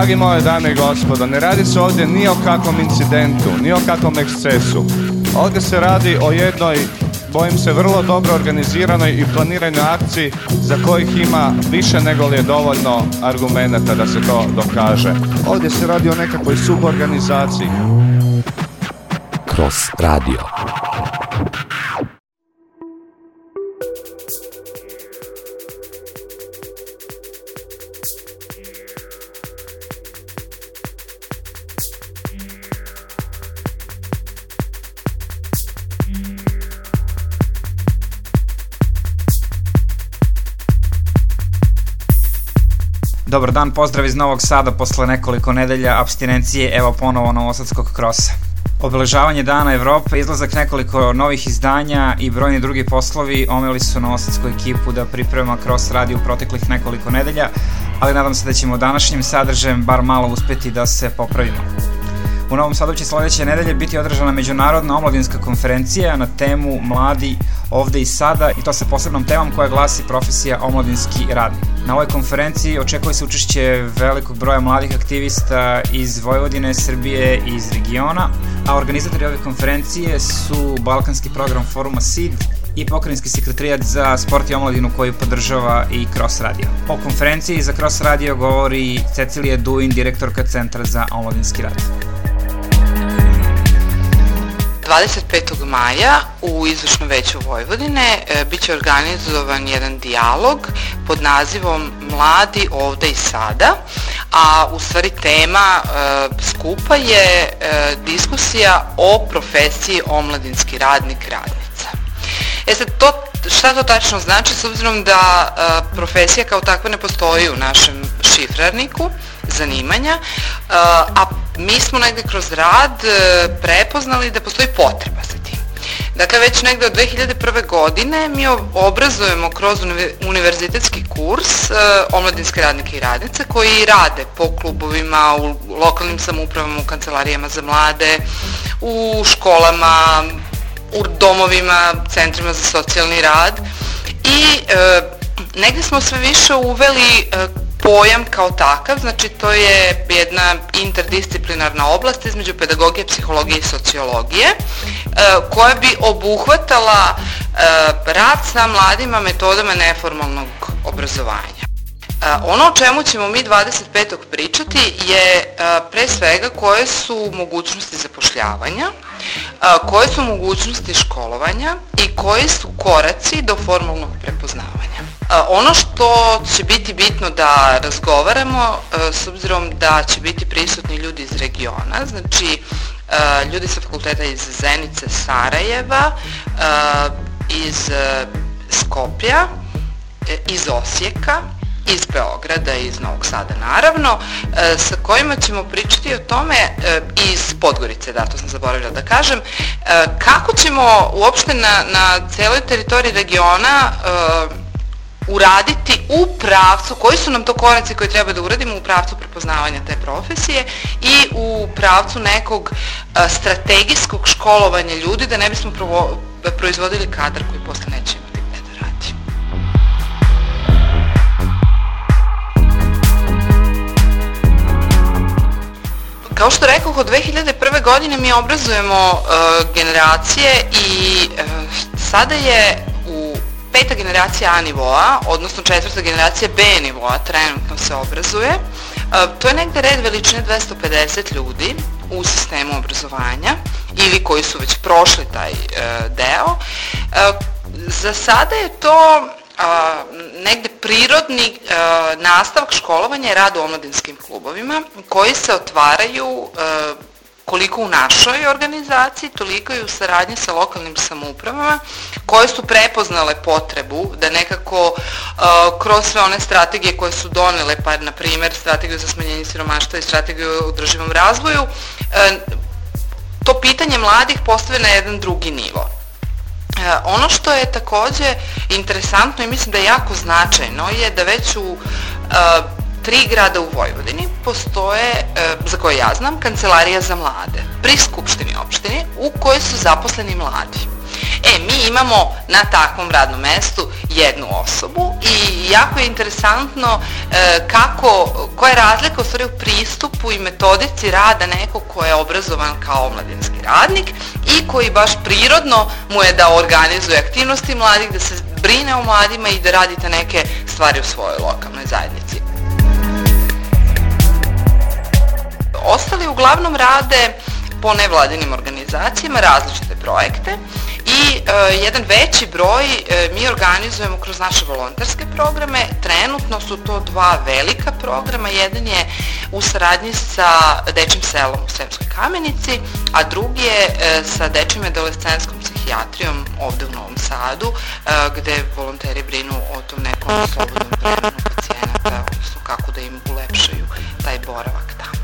Dragi moje dame i gospodo, ne radi se ovdje ni o kakvom incidentu, ni o kakvom ekscesu. Ovdje se radi o jednoj, bojim se, vrlo dobro organiziranoj i planiranoj akciji za kojih ima više nego li je dovoljno argumenata da se to dokaže. Ovdje se radi o nekakvoj suborganizaciji. Kroz radio. Dobar dan, pozdrav iz Novog Sada posle nekoliko nedelja apstinencije, evo ponovo novosadskog krosa. Obeležavanje Dana Evrope, izlazak nekoliko novih izdanja i brojni drugi poslovi omeli su novosadsku ekipu da priprema Cross Radio u proteklih nekoliko nedelja, ali nadam se da ćemo današnjim sadržajem bar malo uspeti da se popravimo. U Novom Sadu će sledeće nedelje biti održana međunarodna omladinska konferencija na temu Mladi ovde i sada, i to sa posebnom temom koja glasi profesija omladinski radnik. Na ovoj konferenciji očekuje se učešće velikog broja mladih aktivista iz Vojvodine, Srbije i iz regiona, a organizatori ove konferencije su Balkanski program foruma SID i Pokrajinski sekretarijat za sport i omladinu koji podržava i Cross Radio. O konferenciji za Cross Radio govori Cecilija Duin, direktorka Centra za omladinski rad. 25. maja u Izvršnom veću Vojvodine biće organizovan jedan dijalog pod nazivom Mladi ovde i sada, a u stvari tema skupa je diskusija o profesiji omladinski radnik, radnica. Sad, šta to tačno znači, s obzirom da profesija kao takva ne postoji u našem šifrarniku zanimanja, a mi smo negde kroz rad prepoznali da postoji potreba za tim. Dakle, već negde od 2001. godine mi obrazujemo kroz univerzitetski kurs omladinske radnike i radnice koji rade po klubovima, u lokalnim samoupravama, u kancelarijama za mlade, u školama, u domovima, centrima za socijalni rad i negde smo sve više uveli pojam kao takav, znači to je jedna interdisciplinarna oblast između pedagogije, psihologije i sociologije koja bi obuhvatala rad sa mladima metodama neformalnog obrazovanja. Ono o čemu ćemo mi 25. pričati je pre svega koje su mogućnosti zapošljavanja, koje su mogućnosti školovanja i koji su koraci do formalnog prepoznavanja. Ono što će biti bitno da razgovaramo, s obzirom da će biti prisutni ljudi iz regiona, znači ljudi sa fakulteta iz Zenice, Sarajeva, iz Skoplja, iz Osijeka, iz Beograda i iz Novog Sada naravno, sa kojima ćemo pričati o tome, iz Podgorice, da, to sam zaboravila da kažem, kako ćemo uopšte na celoj teritoriji regiona uraditi u pravcu, koji su nam to koraci koji treba da uradimo u pravcu prepoznavanja te profesije i u pravcu nekog strategijskog školovanja ljudi da ne bismo proizvodili kadar koji posle neće imati gde da radi. Kao što rekoh, od 2001. godine mi obrazujemo generacije i sada je peta generacija A nivoa, odnosno četvrta generacija B nivoa trenutno se obrazuje. To je negde red veličine 250 ljudi u sistemu obrazovanja ili koji su već prošli taj deo. Za sada je to negde prirodni nastavak školovanja i rad u omladinskim klubovima koji se otvaraju koliko u našoj organizaciji, toliko i u saradnji sa lokalnim samoupravama koje su prepoznale potrebu da nekako kroz sve one strategije koje su donele, pa na primjer strategiju za smanjenje siromaštva i strategiju o održivom razvoju, to pitanje mladih postave na jedan drugi nivo. Ono što je takođe interesantno i mislim da je jako značajno je da već u 3 grada u Vojvodini postoje, za koje ja znam, kancelarija za mlade pri Skupštini opštini u kojoj su zaposleni mladi. Mi imamo na takvom radnom mestu jednu osobu i jako je interesantno koja je razlika u stvari u pristupu i metodici rada nekog ko je obrazovan kao omladinski radnik i koji baš prirodno mu je da organizuje aktivnosti mladih, da se brine o mladima i da radite neke stvari u svojoj lokalnoj zajednici. Ostali uglavnom rade po nevladinim organizacijama različite projekte i jedan veći broj mi organizujemo kroz naše volonterske programe. Trenutno su to dva velika programa. Jedan je u saradnji sa Dečjim selom u Sremskoj Kamenici, a drugi je sa Dečjom adolescentskom psihijatrijom ovde u Novom Sadu, gde volonteri brinu o tom nekom slobodnom vremenu pacijenata, odnosno kako da im ulepšaju taj boravak tamo.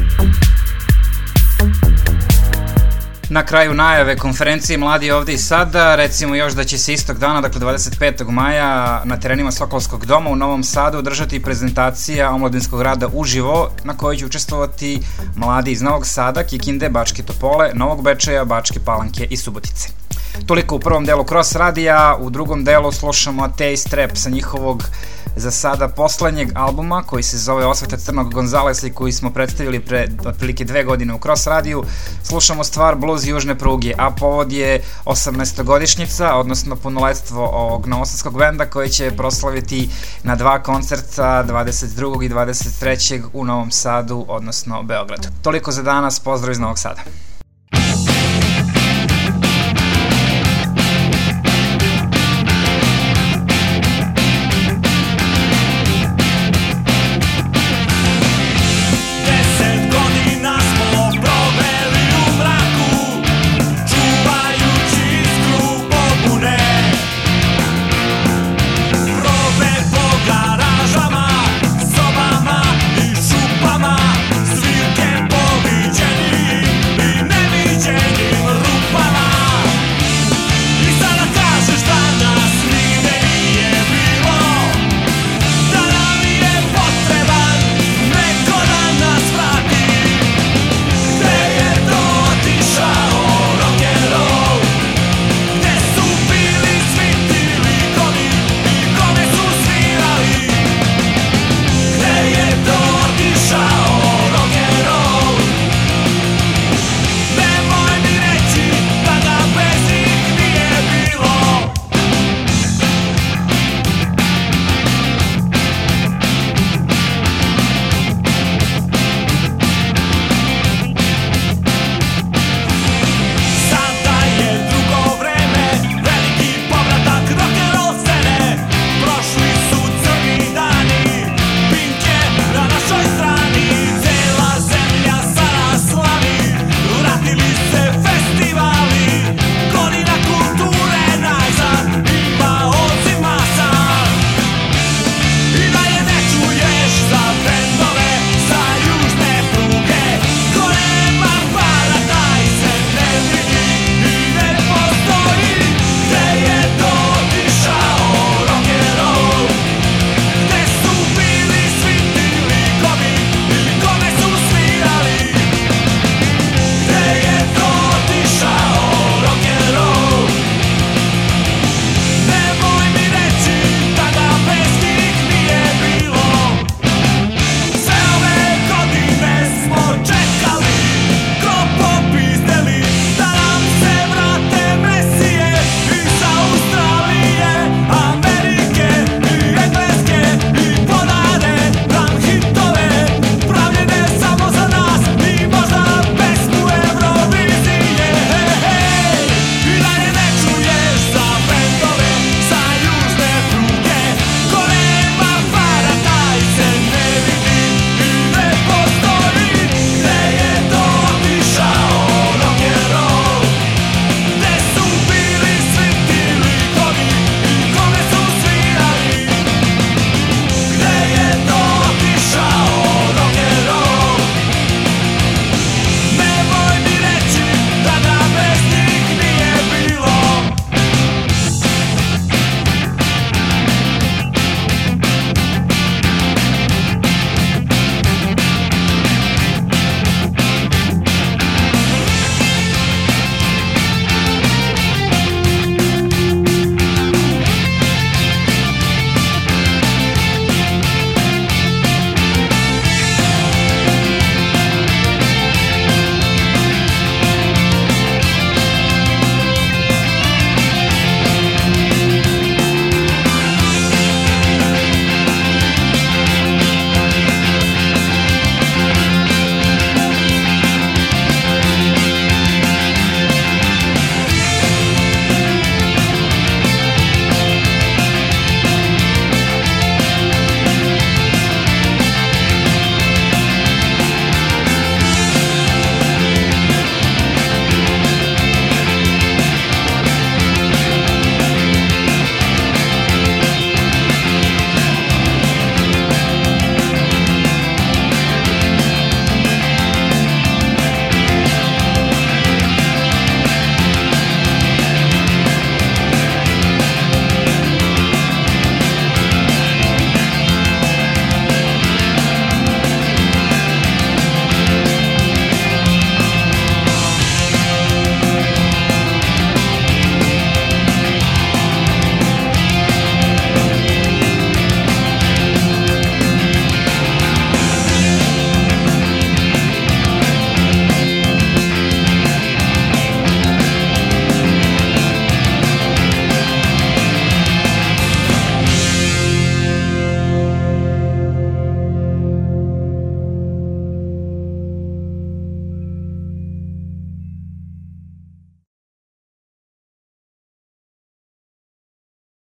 Na kraju najave konferencije Mladi ovde i sada, recimo još da će se istog dana, dakle 25. maja, na terenima Sokolskog doma u Novom Sadu održati prezentacija omladinskog rada uživo, na kojoj će učestvovati mladi iz Novog Sada, Kikinde, Bačke Topole, Novog Bečeja, Bačke Palanke i Subotice. Toliko u prvom delu Cross Radija, u drugom delu slušamo Taste Rap sa njihovog za sada poslednjeg albuma koji se zove Osveta Crnog Gonzalesa i koji smo predstavili pre otprilike 2 godine u Cross Radiju. Slušamo stvar Blues Južne pruge, a povod je 18-godišnjica, odnosno punoletstvo ovog novosadskog benda koji će proslaviti na 2 koncerta 22. i 23. u Novom Sadu, odnosno Beogradu. Toliko za danas, pozdrav iz Novog Sada.